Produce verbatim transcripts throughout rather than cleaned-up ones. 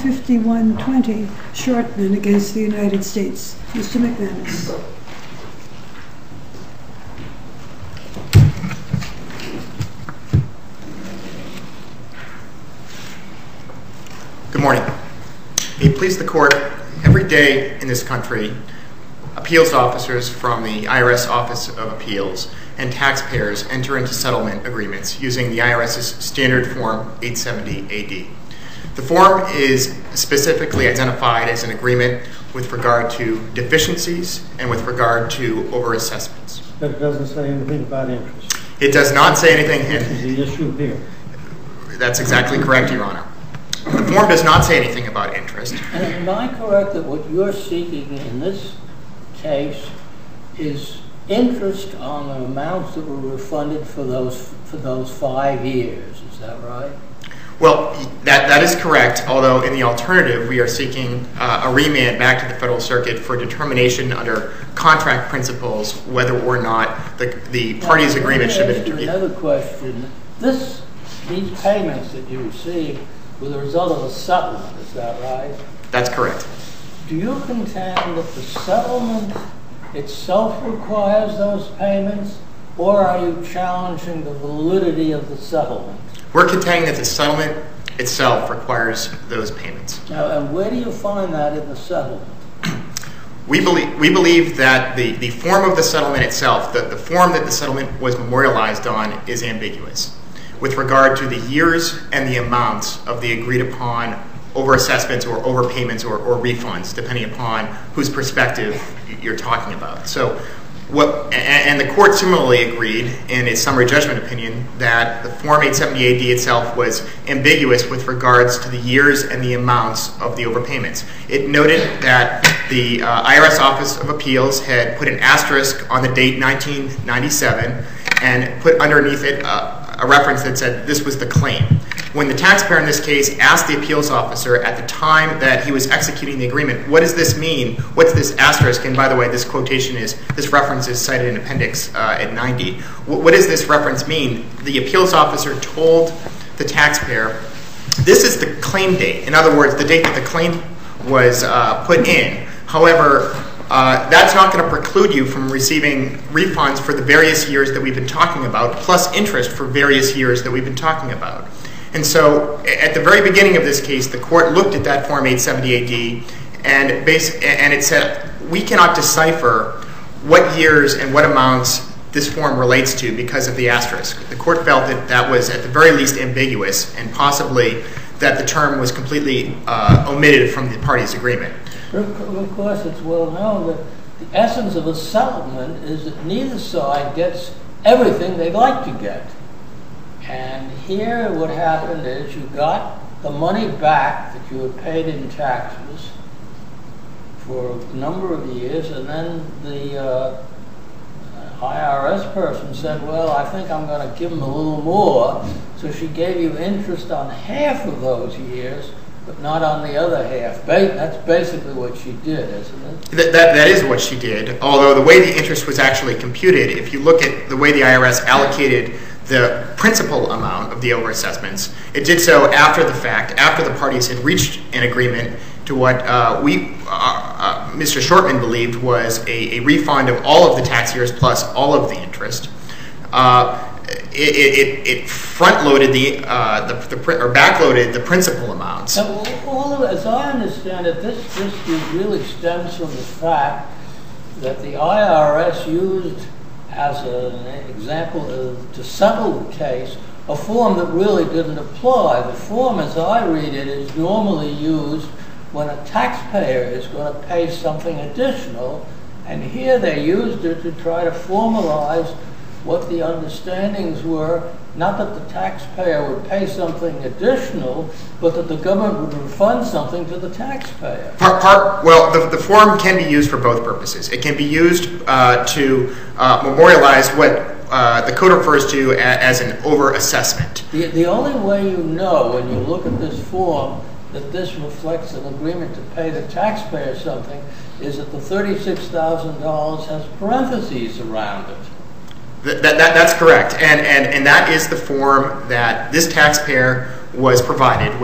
fifty-one twenty, Shortman against the United States. Mister McManus. Good morning. May it please the Court, every day in this country, appeals officers from the I R S Office of Appeals and taxpayers enter into settlement agreements using the IRS's standard form eight seventy A D. The form is specifically identified as an agreement with regard to deficiencies and with regard to overassessments. But it doesn't say anything about interest. It does not say anything. This is the issue here. That's exactly correct, Your Honor. The form does not say anything about interest. And am I correct that what you're seeking in this case is interest on the amounts that were refunded for those for those five years? Is that right? Well, that, that is correct, although in the alternative, we are seeking uh, a remand back to the Federal Circuit for determination under contract principles whether or not the, the parties' agreement should have been interviewed. Another question. This, these payments that you received were the result of a settlement, is that right? That's correct. Do you contend that the settlement itself requires those payments, or are you challenging the validity of the settlement? We're contending that the settlement itself requires those payments. Now, and where do you find that in the settlement? We believe, we believe that the, the form of the settlement itself, the, the form that the settlement was memorialized on, is ambiguous with regard to the years and the amounts of the agreed upon overassessments or overpayments or, or refunds, depending upon whose perspective you're talking about. So, what, and the court similarly agreed in its summary judgment opinion that the Form eight seventy A D itself was ambiguous with regards to the years and the amounts of the overpayments. It noted that the uh, I R S Office of Appeals had put an asterisk on the date nineteen ninety-seven and put underneath it uh, a reference that said this was the claim. When the taxpayer in this case asked the appeals officer at the time that he was executing the agreement, what does this mean? What's this asterisk? And by the way, this quotation is, this reference is cited in appendix uh, at ninety. What, what does this reference mean? The appeals officer told the taxpayer, this is the claim date. In other words, the date that the claim was uh, put in. However, uh, that's not going to preclude you from receiving refunds for the various years that we've been talking about, plus interest for various years that we've been talking about. And so, at the very beginning of this case, the court looked at that Form eight seventy A D, and, base, and it said, we cannot decipher what years and what amounts this form relates to because of the asterisk. The court felt that that was, at the very least, ambiguous, and possibly that the term was completely uh, omitted from the parties' agreement. Of course, it's well known that the essence of a settlement is that neither side gets everything they'd like to get. And here what happened is you got the money back that you had paid in taxes for a number of years, and then the uh, I R S person said, well, I think I'm going to give them a little more. So she gave you interest on half of those years, but not on the other half. Ba- that's basically what she did, isn't it? That, that, that is what she did, although the way the interest was actually computed, if you look at the way the I R S allocated the principal amount of the overassessments, it did so after the fact, after the parties had reached an agreement to what uh, we, uh, uh, Mister Shortman believed was a, a refund of all of the tax years plus all of the interest. Uh, it, it, it front-loaded the, uh, the, the or back-loaded the principal amounts. Now, all of, as I understand it, this dispute really stems from the fact that the I R S used as an example of, to settle the case, a form that really didn't apply. The form, as I read it, is normally used when a taxpayer is going to pay something additional, and here they used it to try to formalize what the understandings were, not that the taxpayer would pay something additional, but that the government would refund something to the taxpayer. Part, part, well, the, the form can be used for both purposes. It can be used uh, to uh, memorialize what uh, the code refers to as, as an overassessment. The, the only way you know when you look at this form that this reflects an agreement to pay the taxpayer something is that the thirty-six thousand dollars has parentheses around it. That, that, that's correct, and, and, and that is the form that this taxpayer was provided with.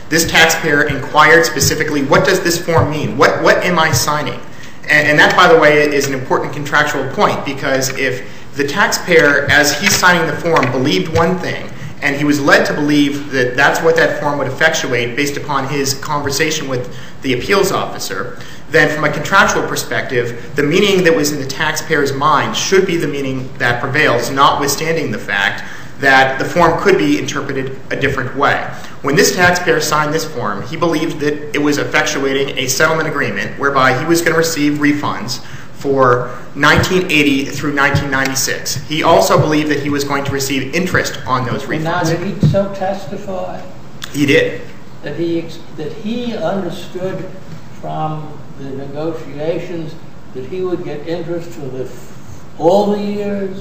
this taxpayer inquired specifically, what does this form mean? What, what am I signing? And, and that, by the way, is an important contractual point, because if the taxpayer, as he's signing the form, believed one thing, and he was led to believe that that's what that form would effectuate based upon his conversation with the appeals officer, then from a contractual perspective, the meaning that was in the taxpayer's mind should be the meaning that prevails, notwithstanding the fact that the form could be interpreted a different way. When this taxpayer signed this form, he believed that it was effectuating a settlement agreement whereby he was going to receive refunds for nineteen eighty through nineteen ninety-six. He also believed that he was going to receive interest on those refunds. And now, did he so testify? He did. That he, that he understood from the negotiations that he would get interest for the, all the years?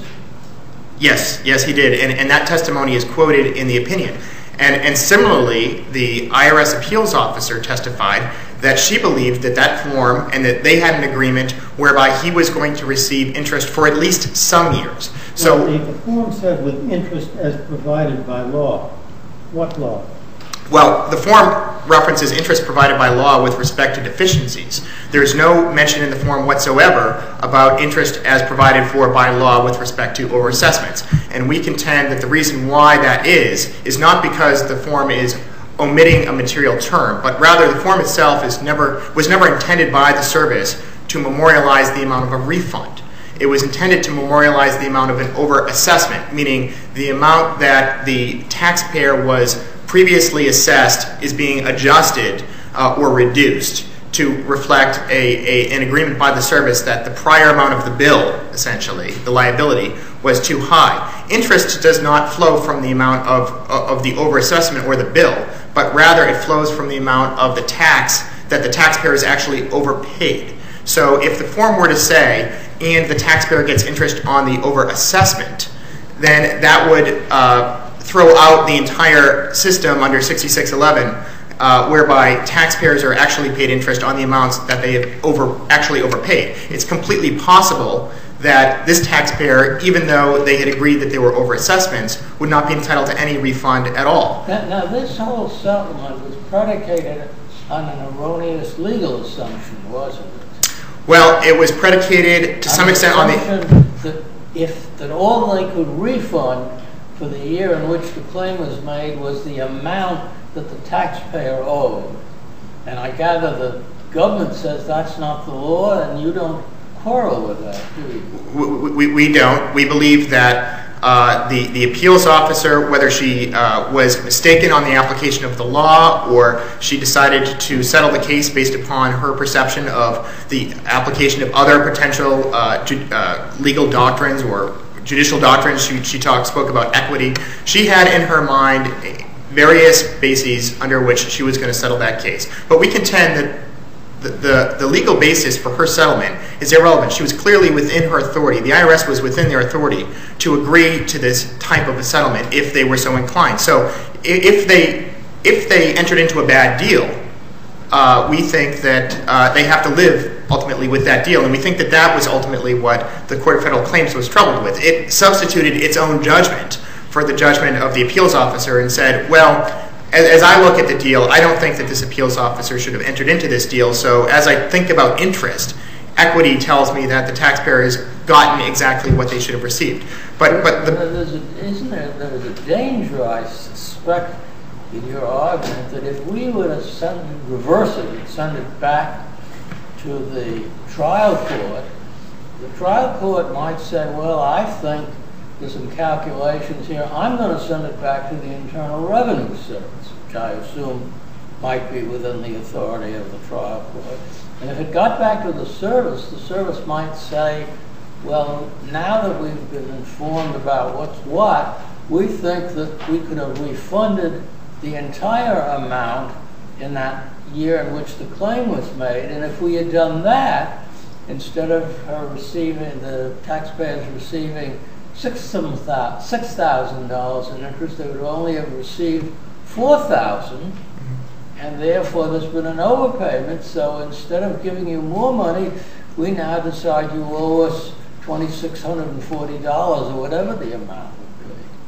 Yes, yes, he did. And, and that testimony is quoted in the opinion. And, and similarly, the I R S appeals officer testified that she believed that that form and that they had an agreement whereby he was going to receive interest for at least some years. So well, the, the form said with interest as provided by law. What law? Well, the form references interest provided by law with respect to deficiencies. There's no mention in the form whatsoever about interest as provided for by law with respect to overassessments. And we contend that the reason why that is, is not because the form is omitting a material term, but rather the form itself is never, was never intended by the service to memorialize the amount of a refund. It was intended to memorialize the amount of an overassessment, meaning the amount that the taxpayer was previously assessed is being adjusted uh, or reduced to reflect a, a, an agreement by the service that the prior amount of the bill, essentially, the liability, was too high. Interest does not flow from the amount of, of the overassessment or the bill, but rather it flows from the amount of the tax that the taxpayer is actually overpaid. So if the form were to say, and the taxpayer gets interest on the overassessment, then that would uh, throw out the entire system under sixty-six eleven, uh, whereby taxpayers are actually paid interest on the amounts that they have over, actually overpaid. It's completely possible that this taxpayer, even though they had agreed that they were overassessments, would not be entitled to any refund at all. Now, now this whole settlement was predicated on an erroneous legal assumption, wasn't it? Well, it was predicated to some extent on the... That if that all they could refund for the year in which the claim was made was the amount that the taxpayer owed. And I gather the government says that's not the law, and you don't quarrel with that, do you? We, we, we don't. We believe that uh, the, the appeals officer, whether she uh, was mistaken on the application of the law or she decided to settle the case based upon her perception of the application of other potential uh, ju uh, legal doctrines or judicial doctrines, she, she talked, spoke about equity. She had in her mind various bases under which she was going to settle that case. But we contend that the, the, the legal basis for her settlement is irrelevant. She was clearly within her authority. The I R S was within their authority to agree to this type of a settlement if they were so inclined. So if they, if they entered into a bad deal, uh, we think that uh, they have to live ultimately with that deal, and we think that that was ultimately what the Court of Federal Claims was troubled with. It substituted its own judgment for the judgment of the appeals officer and said, well, as, as I look at the deal, I don't think that this appeals officer should have entered into this deal, so as I think about interest, equity tells me that the taxpayer has gotten exactly what they should have received. But, but the, there's a, isn't there, there's a danger, I suspect, in your argument that if we were to send, reverse it and send it back to the trial court, the trial court might say, well, I think there's some calculations here. I'm going to send it back to the Internal Revenue Service, which I assume might be within the authority of the trial court. And if it got back to the service, the service might say, well, now that we've been informed about what's what, we think that we could have refunded the entire amount in that year in which the claim was made, and if we had done that, instead of her receiving, the taxpayers receiving six thousand dollars in interest, they would only have received four thousand dollars, and therefore there's been an overpayment, so instead of giving you more money, we now decide you owe us two thousand six hundred forty dollars or whatever the amount would be.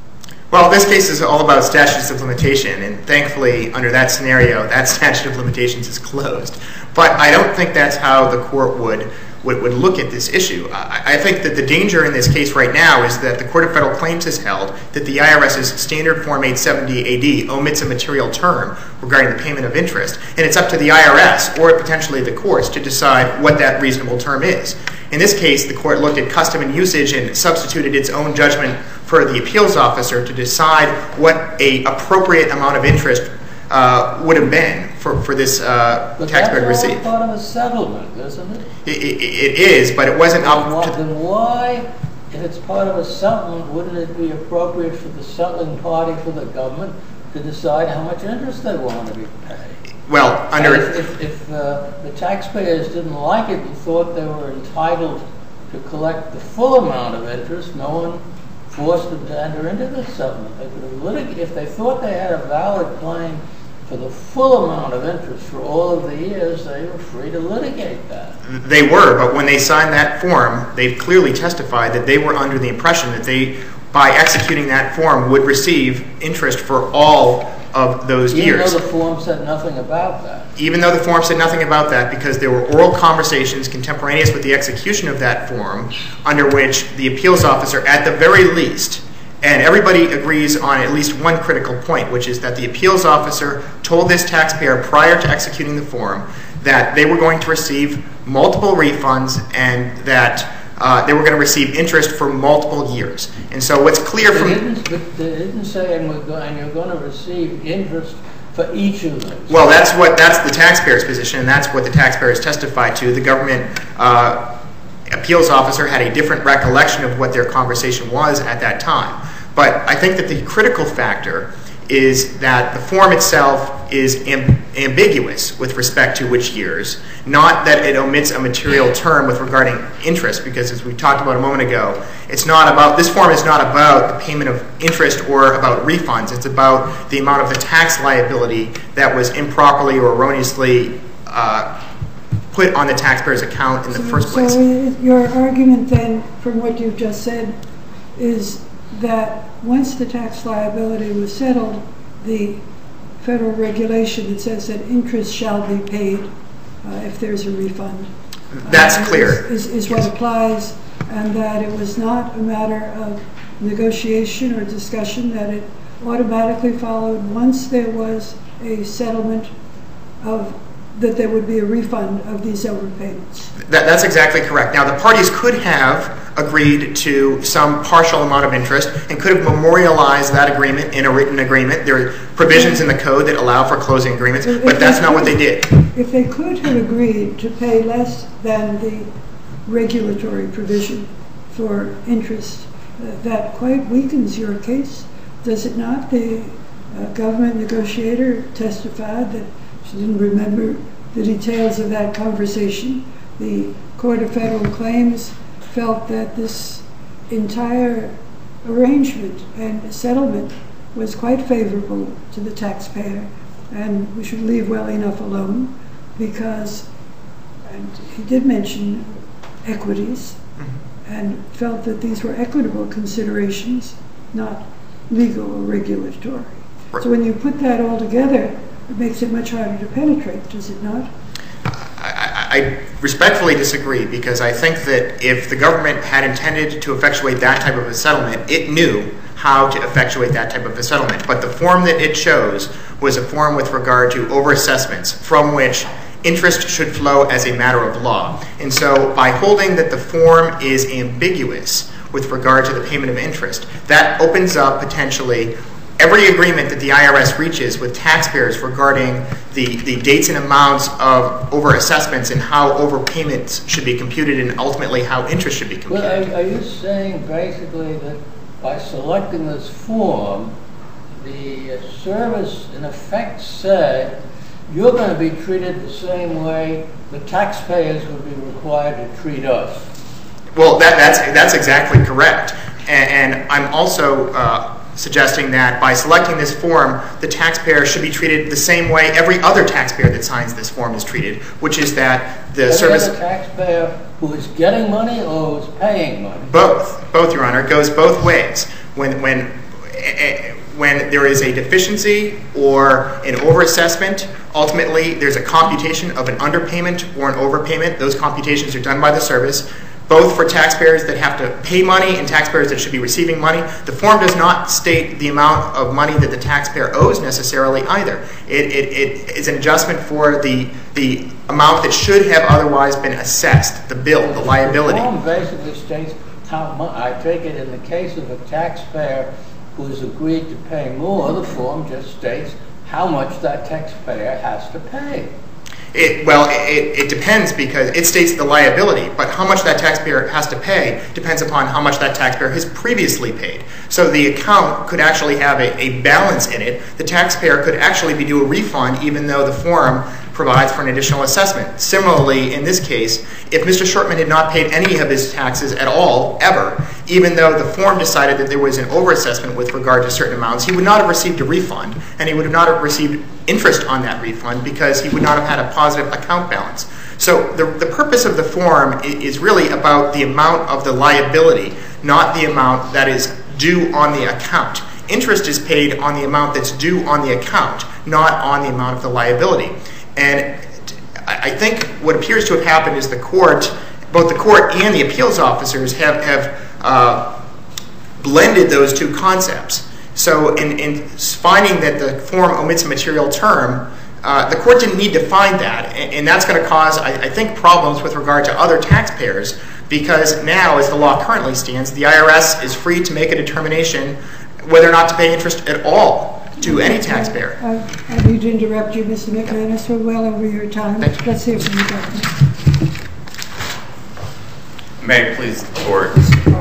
Well, this case is all about statutes of limitation, and thankfully, under that scenario, that statute of limitations is closed. But I don't think that's how the court would would, would look at this issue. I, I think that the danger in this case right now is that the Court of Federal Claims has held that the I R S's standard Form eight seventy A D omits a material term regarding the payment of interest, and it's up to the I R S or potentially the courts to decide what that reasonable term is. In this case, the court looked at custom and usage and substituted its own judgment for the appeals officer to decide what a appropriate amount of interest uh, would have been for, for this uh, taxpayer to receive. But that's all part of a settlement, isn't it? It, it, it is, but it wasn't up to... Then why, if it's part of a settlement, wouldn't it be appropriate for the settling party, for the government, to decide how much interest they want to be paid? Well, under... And if, if, if uh, the taxpayers didn't like it and thought they were entitled to collect the full amount of interest, no one forced them to enter into the settlement. They could have litigated. If they thought they had a valid claim for the full amount of interest for all of the years, they were free to litigate that. They were, but when they signed that form, they've clearly testified that they were under the impression that they, by executing that form, would receive interest for all of those Even years. Even though the form said nothing about that. Even though the form said nothing about that, because there were oral conversations contemporaneous with the execution of that form, under which the appeals officer, at the very least, and everybody agrees on at least one critical point, which is that the appeals officer told this taxpayer prior to executing the form that they were going to receive multiple refunds and that uh, they were going to receive interest for multiple years. And so what's clear they from... Didn't, but they didn't say, and, we're going, and you're going to receive interest for each of those. Well, that's what that's the taxpayer's position, and that's what the taxpayers testified to. The government uh, appeals officer had a different recollection of what their conversation was at that time. But I think that the critical factor is that the form itself is amb ambiguous with respect to which years, not that it omits a material term with regarding interest, because as we talked about a moment ago, it's not about, this form is not about the payment of interest or about refunds. It's about the amount of the tax liability that was improperly or erroneously uh, put on the taxpayer's account in the so, first place. So your argument then, from what you've just said, is that once the tax liability was settled, the federal regulation that says that interest shall be paid uh, if there's a refund. That's uh, clear. Is, is, is what yes. applies, and that it was not a matter of negotiation or discussion, that it automatically followed once there was a settlement of that there would be a refund of these overpayments. That, that's exactly correct. Now, the parties could have agreed to some partial amount of interest and could have memorialized that agreement in a written agreement. There are provisions in the code that allow for closing agreements, If but that's not could, what they did. If they could have agreed to pay less than the regulatory provision for interest, uh, that quite weakens your case, does it not? The uh, government negotiator testified that she didn't remember the details of that conversation. The Court of Federal Claims felt that this entire arrangement and settlement was quite favorable to the taxpayer, and we should leave well enough alone because, and he did mention equities, mm-hmm. and felt that these were equitable considerations, not legal or regulatory. Right. So when you put that all together, it makes it much harder to penetrate, does it not? I, I respectfully disagree, because I think that if the government had intended to effectuate that type of a settlement, it knew how to effectuate that type of a settlement. But the form that it chose was a form with regard to overassessments from which interest should flow as a matter of law. And so by holding that the form is ambiguous with regard to the payment of interest, that opens up potentially every agreement that the I R S reaches with taxpayers regarding the, the dates and amounts of overassessments and how overpayments should be computed and ultimately how interest should be computed. Well, are, are you saying basically that by selecting this form, the service in effect said you're going to be treated the same way the taxpayers would be required to treat us? Well, that, that's, that's exactly correct. And, and I'm also uh, suggesting that by selecting this form, the taxpayer should be treated the same way every other taxpayer that signs this form is treated, which is that the every service... Every other taxpayer who is getting money or who is paying money? Both. Both, Your Honor. It goes both ways. When, when when there is a deficiency or an overassessment, ultimately there's a computation of an underpayment or an overpayment. Those computations are done by the service, both for taxpayers that have to pay money and taxpayers that should be receiving money. The form does not state the amount of money that the taxpayer owes necessarily either. It, it, it is an adjustment for the, the amount that should have otherwise been assessed, the bill, the liability. The form basically states how much. I take it in the case of a taxpayer who has agreed to pay more, the form just states how much that taxpayer has to pay. It, well, it, it depends, because it states the liability, but how much that taxpayer has to pay depends upon how much that taxpayer has previously paid. So the account could actually have a, a balance in it. The taxpayer could actually be due a refund even though the form provides for an additional assessment. Similarly, in this case, if Mister Shortman had not paid any of his taxes at all, ever, even though the form decided that there was an overassessment with regard to certain amounts, he would not have received a refund, and he would have not have received interest on that refund because he would not have had a positive account balance. So the, the purpose of the form is really about the amount of the liability, not the amount that is due on the account. Interest is paid on the amount that's due on the account, not on the amount of the liability. And I think what appears to have happened is the court, both the court and the appeals officers have, have uh, blended those two concepts. So in, in finding that the form omits a material term, uh, the court didn't need to find that. And, and that's going to cause, I, I think, problems with regard to other taxpayers, because now, as the law currently stands, the I R S is free to make a determination whether or not to pay interest at all to any taxpayer. Uh, I need to interrupt you, Mister McManus. We're well over your time. Let's hear from the government. May it please the court.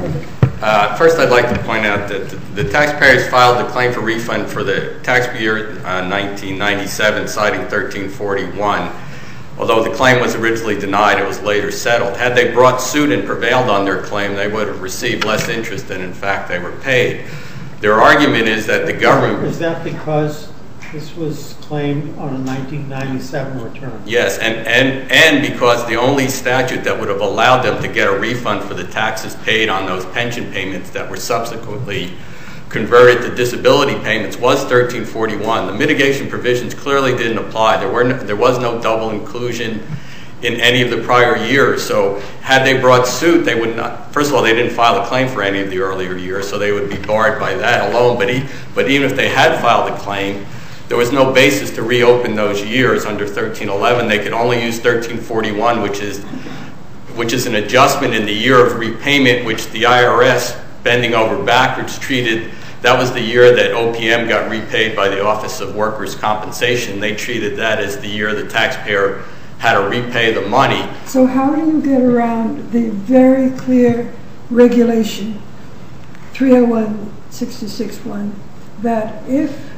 Uh, first, I'd like to point out that the, the taxpayers filed a claim for refund for the tax year uh, nineteen ninety-seven, citing thirteen forty-one. Although the claim was originally denied, it was later settled. Had they brought suit and prevailed on their claim, they would have received less interest than, in fact, they were paid. Their argument is that the government... Is that because this was claimed on a nineteen ninety-seven return? Yes, and, and, and because the only statute that would have allowed them to get a refund for the taxes paid on those pension payments that were subsequently converted to disability payments was thirteen forty-one. The mitigation provisions clearly didn't apply. There, were no, there was no double inclusion in any of the prior years. So had they brought suit, they would not... First of all, they didn't file a claim for any of the earlier years, so they would be barred by that alone. But, he, but even if they had filed a claim, there was no basis to reopen those years under thirteen eleven. They could only use thirteen forty-one, which is, which is an adjustment in the year of repayment, which the I R S, bending over backwards, treated. That was the year that O P M got repaid by the Office of Workers' Compensation. They treated that as the year the taxpayer had to repay the money. So how do you get around the very clear regulation, three oh one sixty-six one, that if,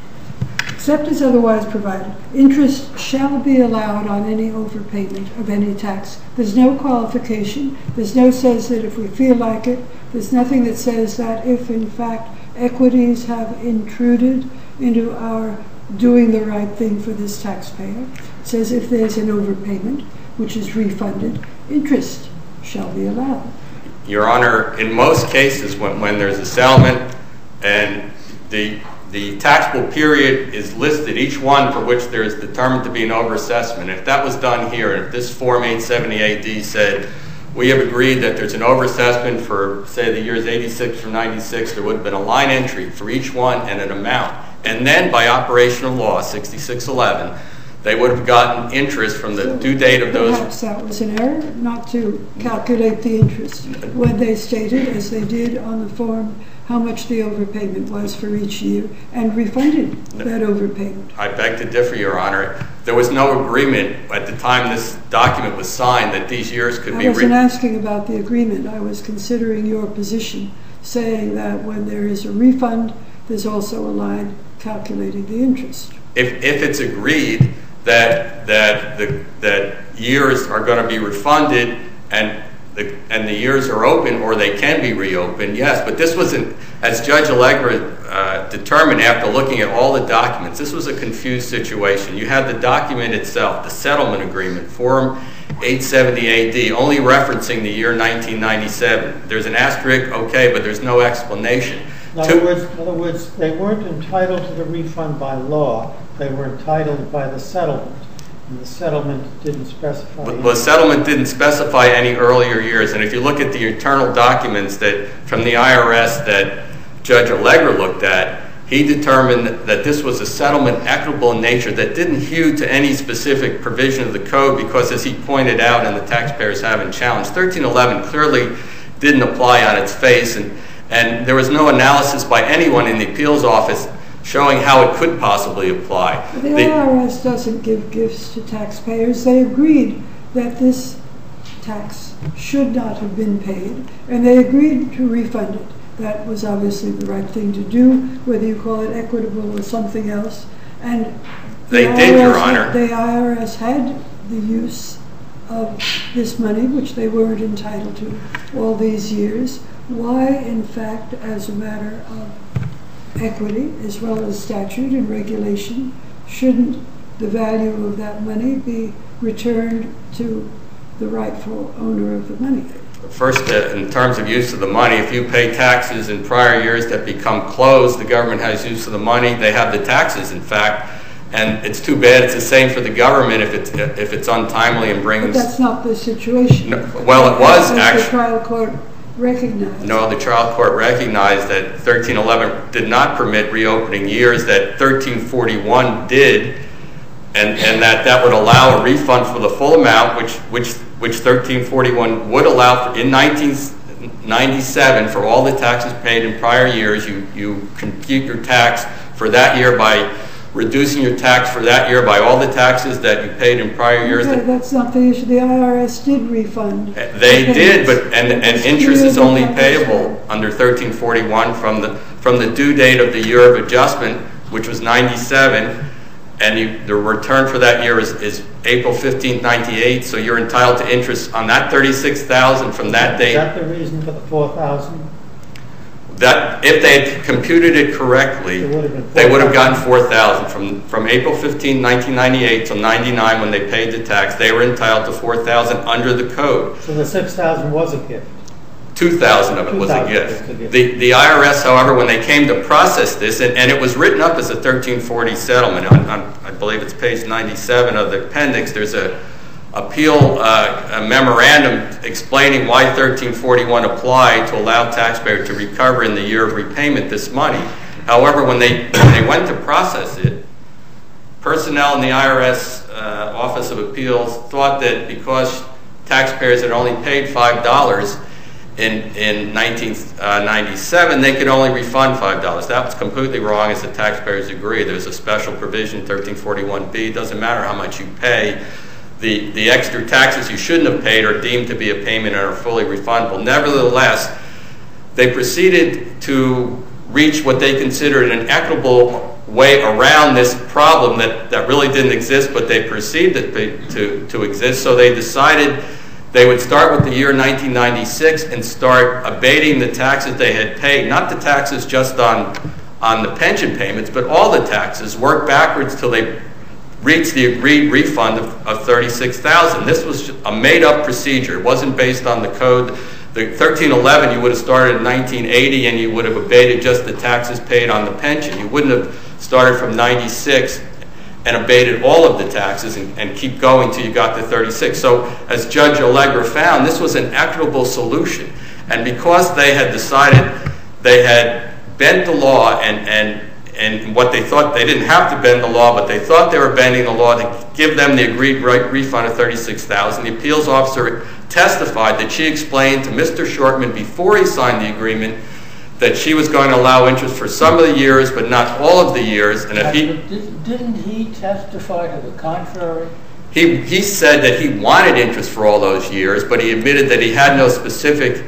except as otherwise provided, interest shall be allowed on any overpayment of any tax? There's no qualification. There's no says that if we feel like it. There's nothing that says that if, in fact, equities have intruded into our doing the right thing for this taxpayer. It says if there's an overpayment, which is refunded, interest shall be allowed. Your Honor, in most cases, when, when there's a settlement and the, the taxable period is listed, each one for which there is determined to be an overassessment, if that was done here, if this Form eight seventy-eight D said, we have agreed that there's an overassessment for, say, the years eighty-six or ninety-six, there would have been a line entry for each one and an amount. And then, by operation of law, sixty-six eleven, they would have gotten interest from the so due date of those. Perhaps that was an error, not to calculate the interest when they stated, as they did on the form, how much the overpayment was for each year and refunded that overpayment. I beg to differ, Your Honor. There was no agreement at the time this document was signed that these years could be... I wasn't asking about the agreement. I was considering your position, saying that when there is a refund, there's also a line calculating the interest. If, if it's agreed that, that, the, that years are going to be refunded and the, and the years are open or they can be reopened, yes. But this wasn't, as Judge Allegra uh, determined after looking at all the documents, this was a confused situation. You had the document itself, the settlement agreement, Form eight seventy-eight D, only referencing the year nineteen ninety-seven. There's an asterisk, okay, but there's no explanation. In other, words, in other words, they weren't entitled to the refund by law. They were entitled by the settlement. And the settlement didn't specify. Well, the settlement didn't specify any earlier years. And if you look at the internal documents that from the I R S that Judge Allegra looked at, he determined that this was a settlement equitable in nature that didn't hew to any specific provision of the code because, as he pointed out, and the taxpayers haven't challenged, thirteen eleven clearly didn't apply on its face, and, and there was no analysis by anyone in the appeals office showing how it could possibly apply. The, the I R S doesn't give gifts to taxpayers. They agreed that this tax should not have been paid, and they agreed to refund it. That was obviously the right thing to do, whether you call it equitable or something else. And they the did, I R S, Your Honor. The I R S had the use of this money, which they weren't entitled to all these years. Why, in fact, as a matter of equity, as well as statute and regulation, shouldn't the value of that money be returned to the rightful owner of the money? First, uh, in terms of use of the money, if you pay taxes in prior years that become closed, the government has use of the money. They have the taxes, in fact, and it's too bad. It's the same for the government if it's if it's untimely and brings. But that's not the situation. No, well, it was actually. The trial court recognized. No, the trial court recognized that thirteen eleven did not permit reopening years, that thirteen forty-one did, and and that that would allow a refund for the full amount, which which which thirteen forty-one would allow for, in nineteen ninety-seven for all the taxes paid in prior years. You you compute your tax for that year by reducing your tax for that year by all the taxes that you paid in prior years. Okay, that's not the issue. The I R S did refund. They did, but and, and interest is only payable under thirteen forty-one from the from the due date of the year of adjustment, which was ninety-seven, and you, the return for that year is, is April fifteenth, ninety-eight. So you're entitled to interest on that thirty-six thousand from that date. Is that the reason for the four thousand? That if they had computed it correctly, they would have gotten four thousand from from April fifteenth, nineteen ninety-eight till ninety-nine when they paid the tax. They were entitled to four thousand under the code. So the six thousand was a gift. Two thousand of it was a gift. The the I R S, however, when they came to process this, and, and it was written up as a thirteen forty settlement. On, on I believe it's page ninety-seven of the appendix. There's a appeal uh, a memorandum explaining why thirteen forty-one applied to allow taxpayers to recover in the year of repayment this money. However, when they when they went to process it, personnel in the I R S uh, Office of Appeals thought that because taxpayers had only paid five dollars in in nineteen ninety-seven, they could only refund five dollars. That was completely wrong, as the taxpayers agree. There's a special provision, thirteen forty-one B. It doesn't matter how much you pay. The, the extra taxes you shouldn't have paid are deemed to be a payment and are fully refundable. Nevertheless, they proceeded to reach what they considered an equitable way around this problem that, that really didn't exist, but they perceived it to, to exist. So they decided they would start with the year nineteen ninety-six and start abating the taxes they had paid, not the taxes just on, on the pension payments, but all the taxes, work backwards till they reached the agreed refund of, of thirty-six thousand dollars. This was a made-up procedure. It wasn't based on the code. The thirteen eleven, you would have started in nineteen eighty and you would have abated just the taxes paid on the pension. You wouldn't have started from ninety-six and abated all of the taxes and, and keep going till you got to thirty-six. So as Judge Allegra found, this was an equitable solution. And because they had decided they had bent the law and, and And what they thought, they didn't have to bend the law, but they thought they were bending the law to give them the agreed refund of thirty-six thousand dollars. The appeals officer testified that she explained to Mister Shortman before he signed the agreement that she was going to allow interest for some of the years, but not all of the years. And if he didn't he testify to the contrary? He he said that he wanted interest for all those years, but he admitted that he had no specific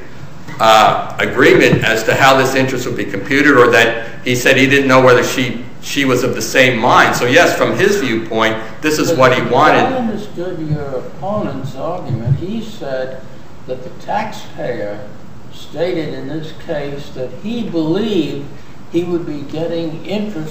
Uh, agreement as to how this interest would be computed, or that he said he didn't know whether she she was of the same mind. So yes, from his viewpoint, this is but what he wanted. I understood your opponent's argument. He said that the taxpayer stated in this case that he believed he would be getting interest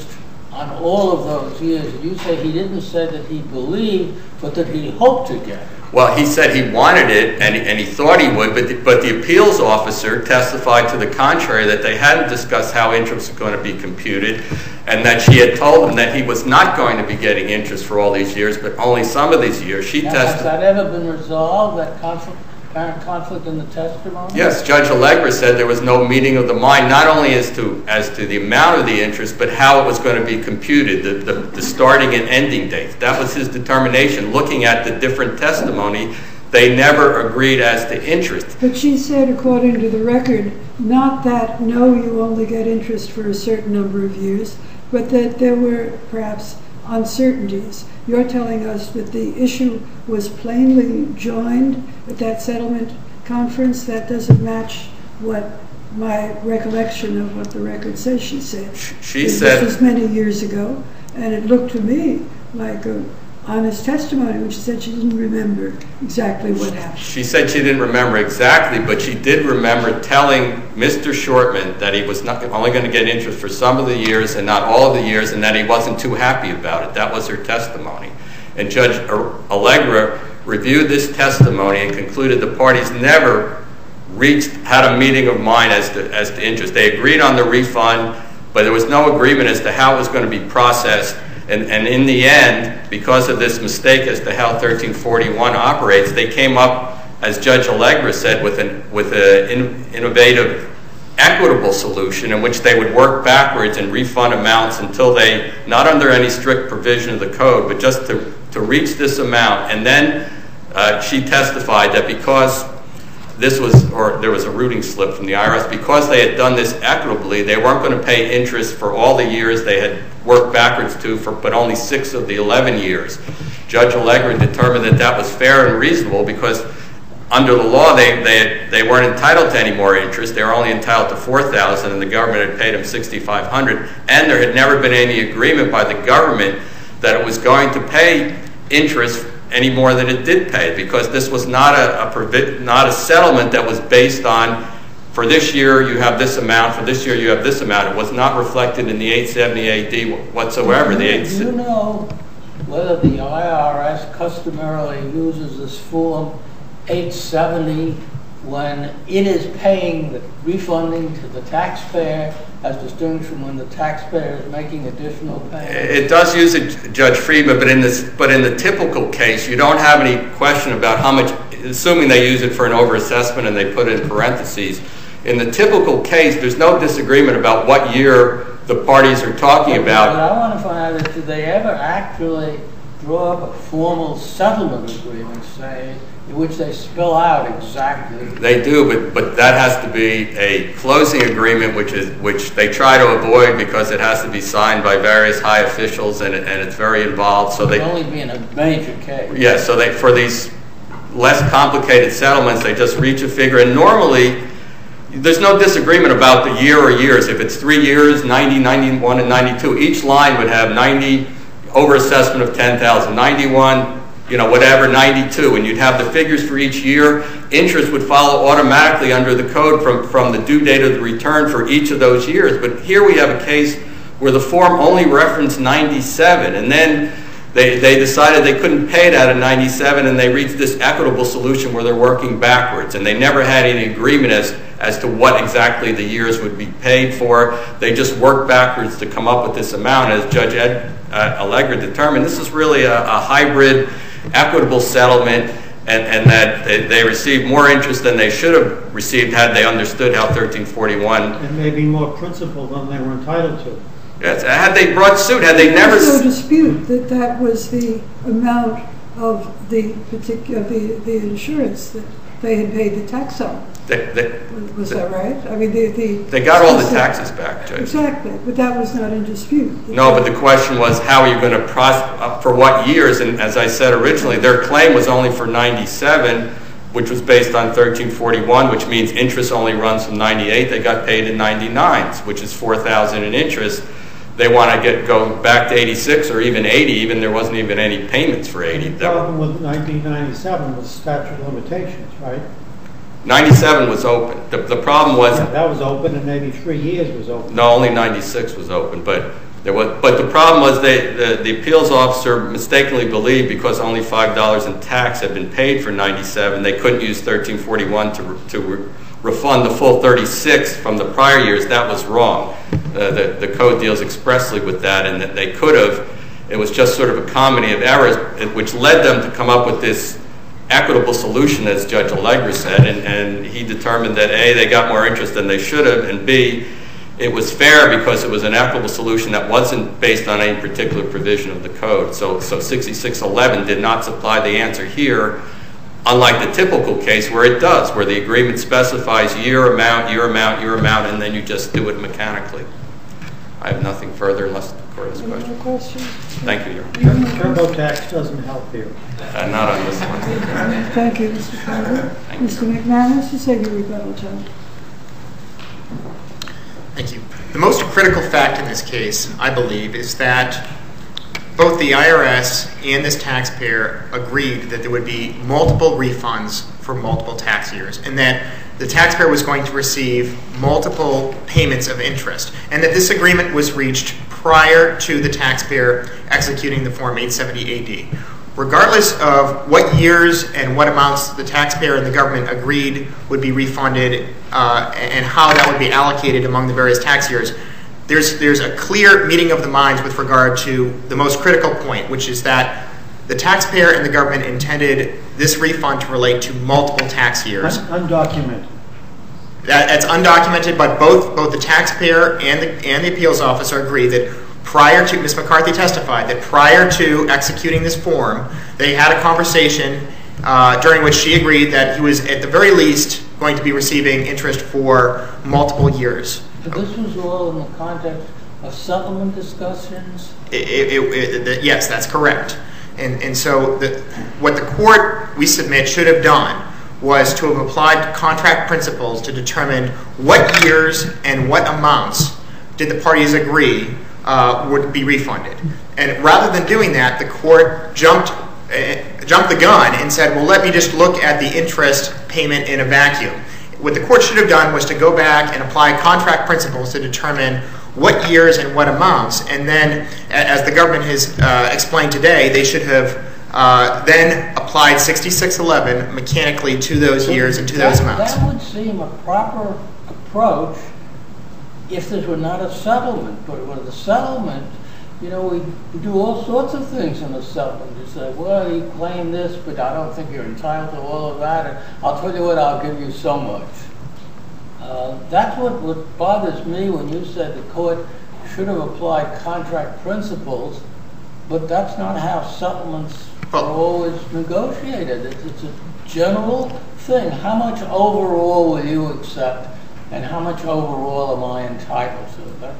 on all of those years. You say he didn't say that he believed, but that he hoped to get it. Well, he said he wanted it, and he, and he thought he would, but the, but the appeals officer testified to the contrary, that they hadn't discussed how interest was going to be computed, and that she had told him that he was not going to be getting interest for all these years, but only some of these years. She now, tested. Has that ever been resolved, that conflict, apparent conflict in the testimony? Yes, Judge Allegra said there was no meeting of the mind, not only as to as to the amount of the interest, but how it was going to be computed, the, the, the starting and ending dates. That was his determination. Looking at the different testimony, they never agreed as to interest. But she said, according to the record, not that, no, you only get interest for a certain number of years, but that there were perhaps uncertainties. You're telling us that the issue was plainly joined at that settlement conference. That doesn't match what my recollection of what the record says she said. She said... This was many years ago, and it looked to me like a honest testimony when she said she didn't remember exactly what happened. She said she didn't remember exactly, but she did remember telling Mister Shortman that he was not only going to get interest for some of the years and not all of the years, and that he wasn't too happy about it. That was her testimony. And Judge Allegra reviewed this testimony and concluded the parties never reached, had a meeting of mind as to, as to interest. They agreed on the refund, but there was no agreement as to how it was going to be processed. And, and in the end, because of this mistake as to how thirteen forty-one operates, they came up, as Judge Allegra said, with an with an in, innovative, equitable solution in which they would work backwards and refund amounts until they, not under any strict provision of the code, but just to, to reach this amount. And then uh, she testified that because this was, or there was a routing slip from the I R S, because they had done this equitably, they weren't going to pay interest for all the years they had worked backwards to, for, but only six of the eleven years. Judge Allegra determined that that was fair and reasonable because under the law they, they, they weren't entitled to any more interest. They were only entitled to four thousand dollars, and the government had paid them six thousand five hundred dollars, and there had never been any agreement by the government that it was going to pay interest any more than it did pay, because this was not a, a not a settlement that was based on, for this year you have this amount, for this year you have this amount. It was not reflected in the eight seventy A D whatsoever. Do you, the do you know whether the I R S customarily uses this form eight seventy when it is paying, the refunding to the taxpayer, as distinguished from when the taxpayer is making additional payments? It does use it, Judge Friedman, but in this, but in the typical case, you don't have any question about how much, assuming they use it for an overassessment and they put it in parentheses. In the typical case, there's no disagreement about what year the parties are talking but, about. But I want to find out, did they ever actually draw up a formal settlement agreement, say, in which they spill out exactly? They do, but but that has to be a closing agreement, which is which they try to avoid because it has to be signed by various high officials, and it, and it's very involved. So it they can only be in a major case. Yeah, so they for these less complicated settlements, they just reach a figure, and normally there's no disagreement about the year or years. If it's three years, ninety, ninety-one, and ninety-two, each line would have ninety overassessment of ten thousand, ninety-one. You know, whatever, ninety-two, and you'd have the figures for each year. Interest would follow automatically under the code from, from the due date of the return for each of those years. But here we have a case where the form only referenced ninety-seven, and then they, they decided they couldn't pay it out of ninety-seven, and they reached this equitable solution where they're working backwards, and they never had any agreement as, as to what exactly the years would be paid for. They just worked backwards to come up with this amount. As Judge Ed, uh, Allegra determined, this is really a, a hybrid equitable settlement, and, and that they, they received more interest than they should have received had they understood how thirteen forty-one... And maybe more principal than they were entitled to. Yes, had they brought suit, had they never... There's no dispute that that was the amount of the particular, the, the insurance that they had paid the tax on. They, they, was they, that right? I mean, the, the they got all the taxes back, Judge. Exactly, but that was not in dispute. No, but the question was, how are you going to process, uh, for what years? And as I said originally, their claim was only for ninety-seven, which was based on thirteen forty-one, which means interest only runs from ninety-eight. They got paid in ninety-nine, which is four thousand in interest. They want to get go back to eighty-six or even eighty, even there wasn't even any payments for eighty. The problem with nineteen ninety-seven was statute of limitations, right? ninety-seven was open. The, the problem was... Yeah, that was open, and maybe three years was open. No, only ninety-six was open, but There was, but the problem was they, the, the appeals officer mistakenly believed because only five dollars in tax had been paid for ninety-seven, they couldn't use thirteen forty-one to, re, to re, refund the full thirty-six from the prior years. That was wrong. Uh, the, the code deals expressly with that, and that they could have. It was just sort of a comedy of errors, which led them to come up with this equitable solution, as Judge Allegra said, and, and he determined that A, they got more interest than they should have, and B, it was fair because it was an equitable solution that wasn't based on any particular provision of the code. So, so sixty-six eleven did not supply the answer here, unlike the typical case where it does, where the agreement specifies year amount, year amount, year amount, and then you just do it mechanically. I have nothing further unless the court has questions. Any questions? Thank you, Your Honor. TurboTax doesn't help you. Uh, not on this one. Thank you, Mister Carter. Mister McManus, you said your rebuttal time. Thank you. The most critical fact in this case, I believe, is that both the I R S and this taxpayer agreed that there would be multiple refunds for multiple tax years, and that the taxpayer was going to receive multiple payments of interest, and that this agreement was reached prior to the taxpayer executing the Form eight seventy A D. Regardless of what years and what amounts the taxpayer and the government agreed would be refunded uh, and how that would be allocated among the various tax years, there's, there's a clear meeting of the minds with regard to the most critical point, which is that the taxpayer and the government intended this refund to relate to multiple tax years. Undocumented. That, that's undocumented, but both, both the taxpayer and the, and the appeals officer agree that prior to, Miz McCarthy testified that prior to executing this form, they had a conversation uh, during which she agreed that he was at the very least going to be receiving interest for multiple years. But this was all in the context of settlement discussions? It, it, it, it, yes, that's correct. And, and so the, what the court, we submit, should have done was to have applied contract principles to determine what years and what amounts did the parties agree uh, would be refunded. And rather than doing that, the court jumped, uh, jumped the gun and said, well, let me just look at the interest payment in a vacuum. What the court should have done was to go back and apply contract principles to determine what years and what amounts, and then, as the government has uh, explained today, they should have uh, then applied sixty-six eleven mechanically to those So years and to that, those amounts. That would seem a proper approach if this were not a settlement. But with a settlement, you know, we, we do all sorts of things in a settlement. You say, well, you claim this, but I don't think you're entitled to all of that, and I'll tell you what, I'll give you so much. Uh, that's what, what bothers me when you said the court should have applied contract principles, but that's not how settlements Well, are always negotiated. It's, it's a general thing. How much overall will you accept, and how much overall am I entitled to? That,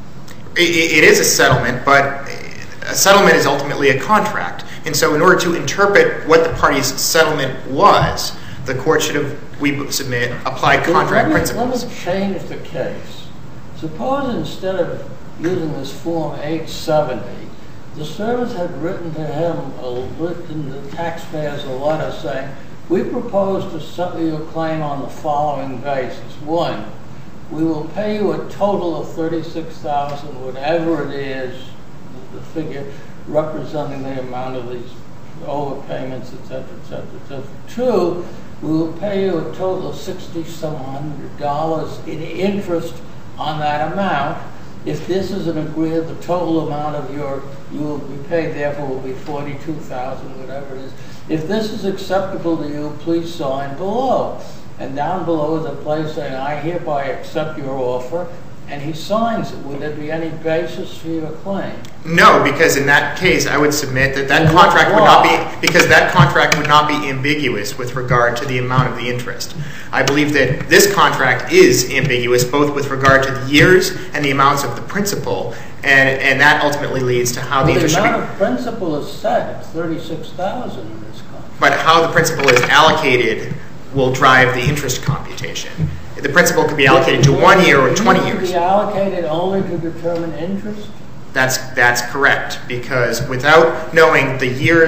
It, it is a settlement, but a settlement is ultimately a contract. And so in order to interpret what the party's settlement was, the court should have, we submit, applied contract let me, principles. Let me change the case. Suppose instead of using this Form eight seventy, the service had written to him, a, written the taxpayers a letter saying, we propose to settle your claim on the following basis. One, we will pay you a total of thirty-six thousand dollars, whatever it is, the figure representing the amount of these overpayments, et cetera, et cetera, et cetera. Two, we will pay you a total of sixty-seven hundred dollars in interest on that amount. If this is an agreed, the total amount of your, you will be paid, therefore, will be forty-two thousand dollars, whatever it is. If this is acceptable to you, please sign below. And down below is a place saying, I hereby accept your offer, and he signs it. Would there be any basis for your claim? No, because in that case, I would submit that that contract would not be, because that contract would not be ambiguous with regard to the amount of the interest. I believe that this contract is ambiguous, both with regard to the years and the amounts of the principal, and, and that ultimately leads to how the interest should be. The amount of principal is set, it's thirty-six thousand dollars in this contract. But how the principal is allocated will drive the interest computation. The principal could be allocated to one year or twenty years. It be allocated only to determine interest? That's, that's correct, because without knowing the years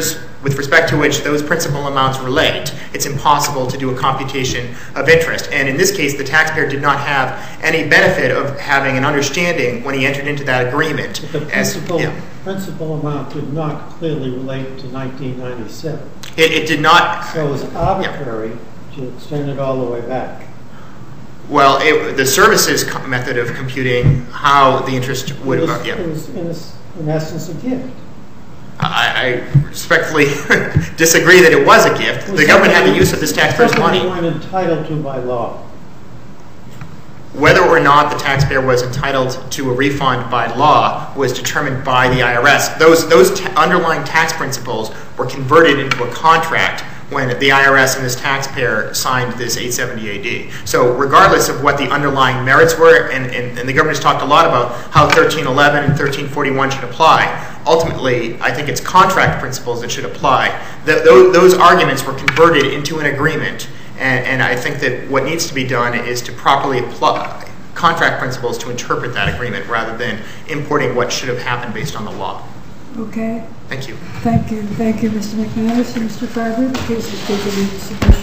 with respect to which those principal amounts relate, it's impossible to do a computation of interest. And in this case, the taxpayer did not have any benefit of having an understanding when he entered into that agreement. But the principal, as, yeah. principal amount did not clearly relate to nineteen ninety-seven. It, it did not. So it was arbitrary yeah. to extend it all the way back. Well, it, the services method of computing how the interest would... It was, uh, yeah. it was in, a, in essence a gift. I, I respectfully disagree that it was a gift. The government had the use of this taxpayer's money. They weren't entitled to by law. Whether or not the taxpayer was entitled to a refund by law was determined by the I R S. Those, those ta underlying tax principles were converted into a contract when the I R S and this taxpayer signed this eight seventy A D. So regardless of what the underlying merits were, and, and, and the government has talked a lot about how thirteen eleven and thirteen forty-one should apply, ultimately, I think it's contract principles that should apply. The, those, those arguments were converted into an agreement, and, and I think that what needs to be done is to properly apply contract principles to interpret that agreement rather than importing what should have happened based on the law. Okay. Thank you. Thank you. Thank you, Mister McManus and Mister Farber. The case is taken into submission.